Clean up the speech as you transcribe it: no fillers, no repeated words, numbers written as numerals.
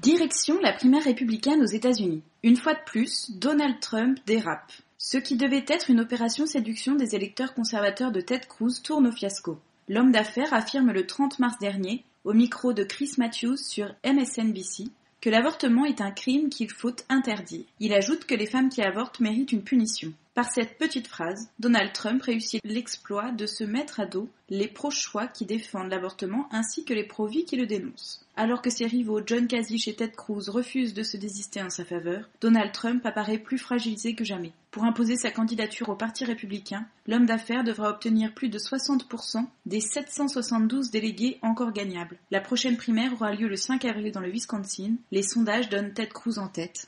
Direction la primaire républicaine aux États-Unis. Une fois de plus, Donald Trump dérape. Ce qui devait être une opération séduction des électeurs conservateurs de Ted Cruz tourne au fiasco. L'homme d'affaires affirme le 30 mars dernier, au micro de Chris Matthews sur MSNBC, que l'avortement est un crime qu'il faut interdire. Il ajoute que les femmes qui avortent méritent une punition. Par cette petite phrase, Donald Trump réussit l'exploit de se mettre à dos les pro-choix qui défendent l'avortement ainsi que les pro-vie qui le dénoncent. Alors que ses rivaux John Kasich et Ted Cruz refusent de se désister en sa faveur, Donald Trump apparaît plus fragilisé que jamais. Pour imposer sa candidature au Parti républicain, l'homme d'affaires devra obtenir plus de 60% des 772 délégués encore gagnables. La prochaine primaire aura lieu le 5 avril dans le Wisconsin. Les sondages donnent Ted Cruz en tête.